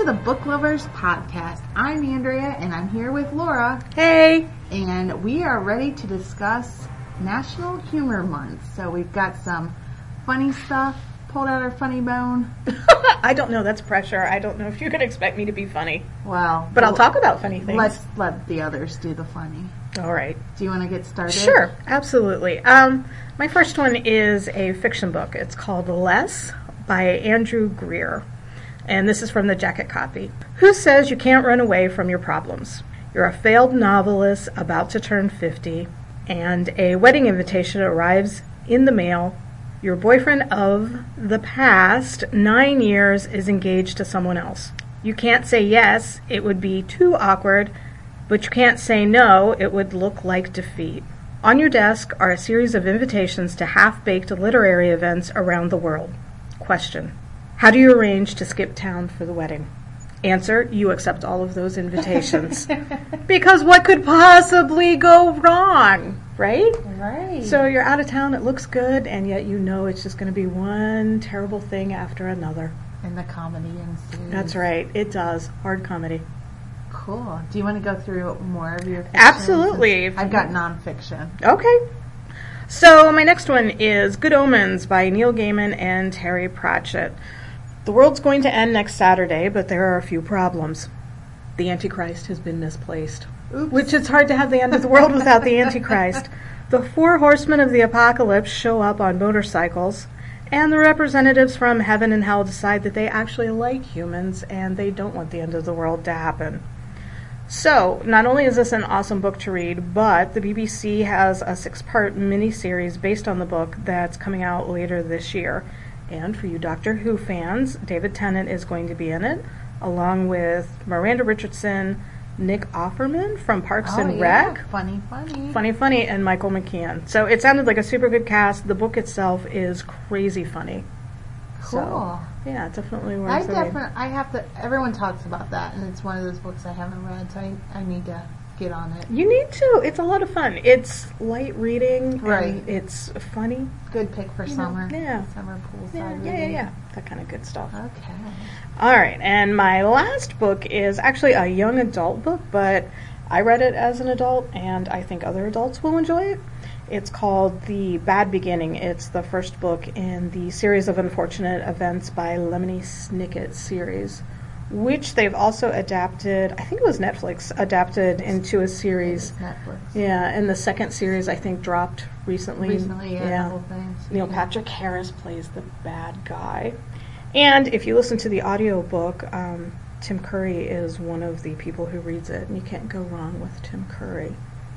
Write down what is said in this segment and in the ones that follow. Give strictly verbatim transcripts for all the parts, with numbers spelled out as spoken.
the Book Lovers Podcast. I'm Andrea, and I'm here with Laura. Hey! And we are ready to discuss National Humor Month. So we've got some funny stuff, pulled out our funny bone. I don't know, that's pressure. I don't know if you can expect me to be funny. Well, but I'll talk about funny things. Let's let the others do the funny. All right. Do you want to get started? Sure, absolutely. Um, my first one is a fiction book. It's called Less by Andrew Greer. And this is from the jacket copy. Who says you can't run away from your problems? You're a failed novelist about to turn fifty, and a wedding invitation arrives in the mail. Your boyfriend of the past nine years is engaged to someone else. You can't say yes, it would be too awkward, but you can't say no, it would look like defeat. On your desk are a series of invitations to half-baked literary events around the world. Question: how do you arrange to skip town for the wedding? Answer: you accept all of those invitations. Because what could possibly go wrong, right? Right. So you're out of town, it looks good, and yet you know it's just going to be one terrible thing after another. And the comedy ensues. That's right, it does. Hard comedy. Cool. Do you want to go through more of your fiction? Absolutely. I've got nonfiction. Okay. So my next one is Good Omens by Neil Gaiman and Terry Pratchett. The world's going to end next Saturday, but there are a few problems. The Antichrist has been misplaced. Oops. Which it's hard to have the end of the world without the Antichrist. The four horsemen of the apocalypse show up on motorcycles, and the representatives from heaven and hell decide that they actually like humans and they don't want the end of the world to happen. So, not only is this an awesome book to read, but the B B C has a six-part miniseries based on the book that's coming out later this year. And for you Doctor Who fans, David Tennant is going to be in it, along with Miranda Richardson, Nick Offerman from Parks oh, and yeah. Rec. Funny, funny. Funny, funny, and Michael McKean. So it sounded like a super good cast. The book itself is crazy funny. Cool. So, yeah, definitely worth I the definitely, read. I have to, everyone talks about that, and it's one of those books I haven't read, so I, I need to get on it. You need to. It's a lot of fun. It's light reading. Right. And it's funny. Good pick for You summer. know, yeah. Summer poolside Yeah, yeah, yeah, reading. yeah. That kind of good stuff. Okay. All right, and my last book is actually a young adult book, but I read it as an adult, and I think other adults will enjoy it. It's called The Bad Beginning. It's the first book in the series of unfortunate events by Lemony Snicket series, which they've also adapted, I think it was Netflix, adapted into a series. It's Netflix. Yeah, and the second series, I think, dropped recently. Recently, yeah, yeah. the whole thing. Neil Patrick Harris plays the bad guy. And if you listen to the audiobook, um, Tim Curry is one of the people who reads it, and you can't go wrong with Tim Curry.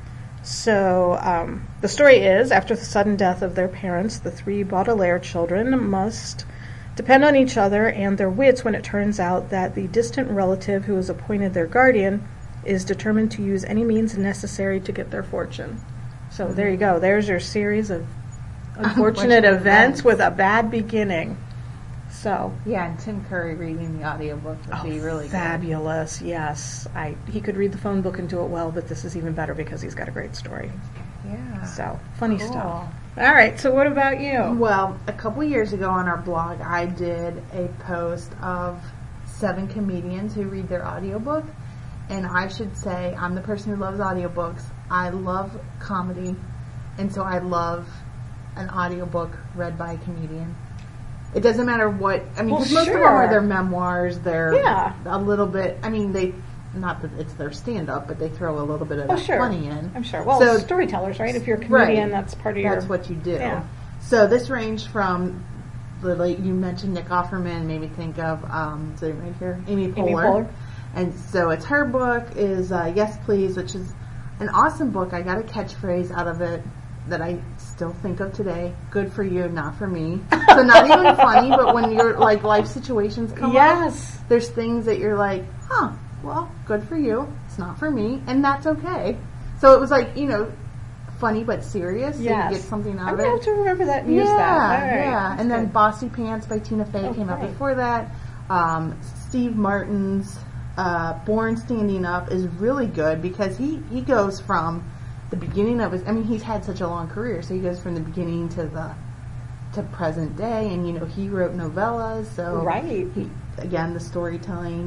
So um, the story is, after the sudden death of their parents, the three Baudelaire children must depend on each other and their wits when it turns out that the distant relative who is appointed their guardian is determined to use any means necessary to get their fortune. So mm-hmm. there you go. There's your series of unfortunate, unfortunate events, events with a bad beginning. So yeah, and Tim Curry reading the audiobook would oh, be really fabulous. good. Yes, I he could read the phone book and do it well, but this is even better because he's got a great story. Yeah. So funny cool. stuff. All right. So what about you? Well, a couple years ago on our blog, I did a post of seven comedians who read their audiobook, and I should say I'm the person who loves audiobooks. I love comedy, and so I love an audiobook read by a comedian. It doesn't matter what, I mean, because well, most sure. of them are their memoirs, they're yeah. a little bit, I mean, they, not that it's their stand-up, but they throw a little bit of oh, that sure. funny in. I'm sure. Well, so, storytellers, right? If you're a comedian, right. that's part of your... That's what you do. Yeah. So this ranged from, the, like, you mentioned Nick Offerman, made me think of, um, is it right here? Amy Poehler. Amy Poehler. And so it's her book is uh, Yes Please, which is an awesome book. I got a catchphrase out of it that I still think of today. Good for you, not for me. So not even funny, but when you're like life situations come yes. up, there's things that you're like, huh, well, good for you. It's not for me, and that's okay. So it was like, you know, funny but serious. So yes. you get something out I'm of it. going to have to remember that and yeah, use that. All right. Yeah, and good. then Bossy Pants by Tina Fey okay. came out before that. Um, Steve Martin's uh, Born Standing Up is really good because he, he goes from the beginning of his, I mean, he's had such a long career, so he goes from the beginning to the to present day, and you know, he wrote novellas, so right. he, again, the storytelling.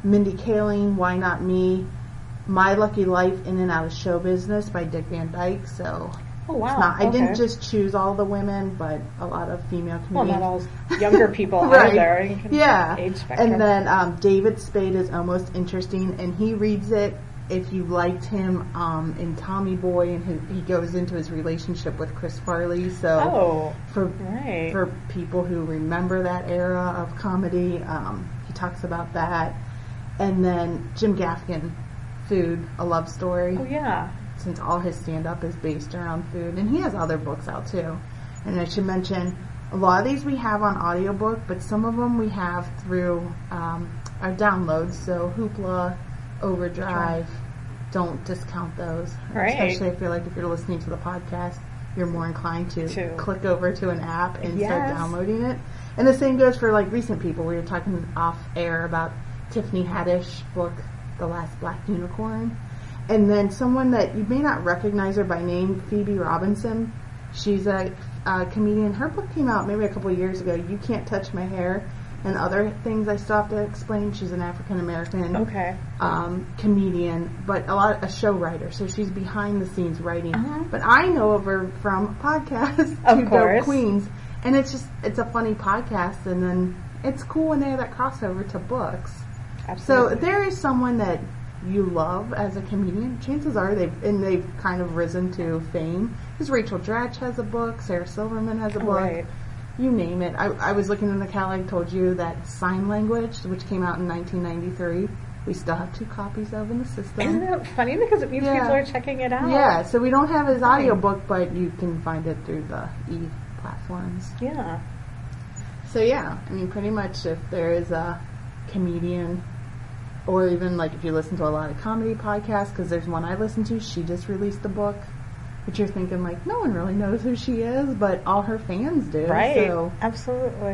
Mindy Kaling, Why Not Me, My Lucky Life, In and Out of Show Business by Dick Van Dyke. So oh wow, it's not, I okay. didn't just choose all the women, but a lot of female comedians. Well, not all younger people right. either. You can Yeah. age spectrum. And then um, David Spade is almost interesting, and he reads it. If you liked him um, in Tommy Boy, and his, he goes into his relationship with Chris Farley. So oh, for right. for people who remember that era of comedy, um, he talks about that. And then Jim Gaffigan, Food, A Love Story. Oh yeah. Since all his stand-up is based around food, and he has other books out too. And I should mention, a lot of these we have on audiobook, but some of them we have through um, our downloads. So Hoopla, Overdrive, don't discount those. Right. Especially I feel like if you're listening to the podcast, you're more inclined to, to. click over to an app and yes. start downloading it. And the same goes for like recent people. We were talking off air about Tiffany Haddish book, The Last Black Unicorn. And then someone that you may not recognize her by name, Phoebe Robinson. She's a, a comedian. Her book came out maybe a couple of years ago, You Can't Touch My Hair, and other things I still have to explain. She's an African-American okay. um, comedian, but a lot a show writer. So she's behind the scenes writing. Uh-huh. But I know of her from podcasts, Of Two course. Dope Queens. And it's just, it's a funny podcast, and then it's cool when they have that crossover to books. Absolutely. So there is someone that you love as a comedian. Chances are they've and they've kind of risen to fame. Because Rachel Dratch has a book, Sarah Silverman has a book. Right. You name it. I, I was looking in the catalog. Told you that Sign Language, which came out in nineteen ninety-three. We still have two copies of in the system. Isn't that funny? Because it means Yeah. people are checking it out. Yeah. So we don't have his audiobook, but you can find it through the e platforms. Yeah. So yeah, I mean, pretty much if there is a comedian, or even like if you listen to a lot of comedy podcasts, because there's one I listen to, she just released a book, which you're thinking like, no one really knows who she is, but all her fans do. Right. So, Absolutely.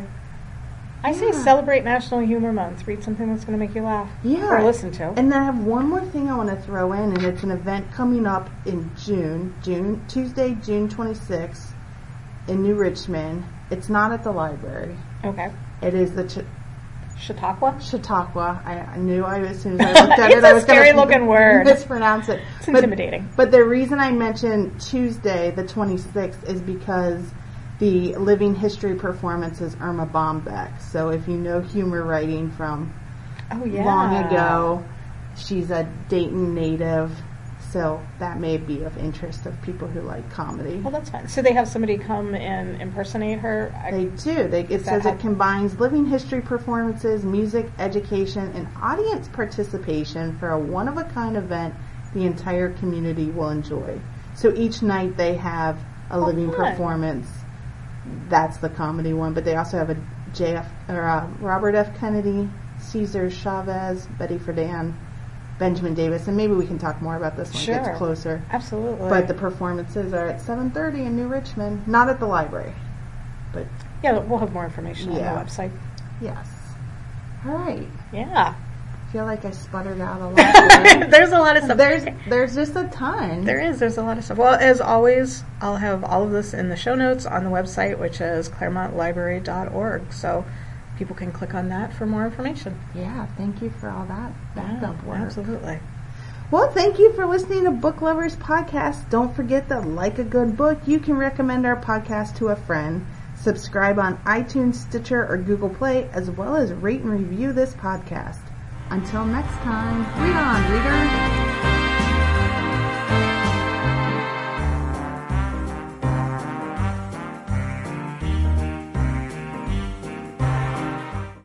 I yeah. say celebrate National Humor Month. Read something that's going to make you laugh. Yeah. Or listen to. And then I have one more thing I want to throw in, and it's an event coming up in June, June Tuesday, June twenty-sixth, in New Richmond. It's not at the library. Okay. It is the Ch- Chautauqua? Chautauqua. I, I knew I as soon as I looked at It's it, I a was going scary to looking word. mispronounce it. It's But- intimidating. But the reason I mentioned Tuesday, the twenty-sixth, is because the Living History performance is Irma Bombeck. So if you know humor writing from Oh, yeah. long ago, she's a Dayton native. So that may be of interest of people who like comedy. Well, that's fine. So they have somebody come and impersonate her? I- They do. They, it Is that says how- it combines living history performances, music, education, and audience participation for a one-of-a-kind event the entire community will enjoy. So each night they have a Oh, living fun. performance. That's the comedy one, but they also have a J F or uh, Robert F. Kennedy, Cesar Chavez, Betty Friedan, Benjamin Davis, and maybe we can talk more about this when Sure. it gets closer. Absolutely. But the performances are at seven thirty in New Richmond, not at the library. But yeah, we'll have more information Yeah. on the website. yes. All right. Yeah. I feel like I sputtered out a lot. There. There's a lot of stuff. There's there's just a ton. There is. There's a lot of stuff. Well, as always, I'll have all of this in the show notes on the website, which is claremont library dot org. So people can click on that for more information. Yeah, thank you for all that backup Yeah, work. absolutely. Well, thank you for listening to Book Lovers Podcast. Don't forget that, like a good book, you can recommend our podcast to a friend. Subscribe on iTunes, Stitcher, or Google Play, as well as rate and review this podcast. Until next time, read on, reader.